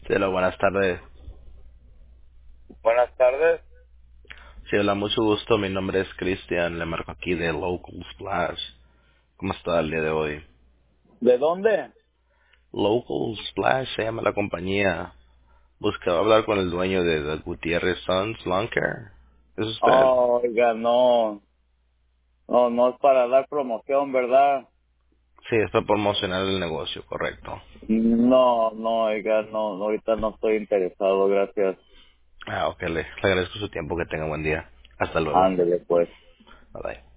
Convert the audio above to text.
Hola, buenas tardes. Buenas tardes. Sí, hola, mucho gusto. Mi nombre es Cristian. Le marco aquí de Local Splash. ¿Cómo está el día de hoy? ¿De dónde? Local Splash se llama la compañía. Buscaba hablar con el dueño de The Gutierrez Sons Lawn Care. ¿Es usted? Oh, oiga, no, no es para dar promoción, ¿verdad? Sí, es para promocionar el negocio, correcto. No, oiga, no, ahorita no estoy interesado, gracias. Ok, le agradezco su tiempo. Que tenga buen día. Hasta luego. Ándele, pues. Bye bye.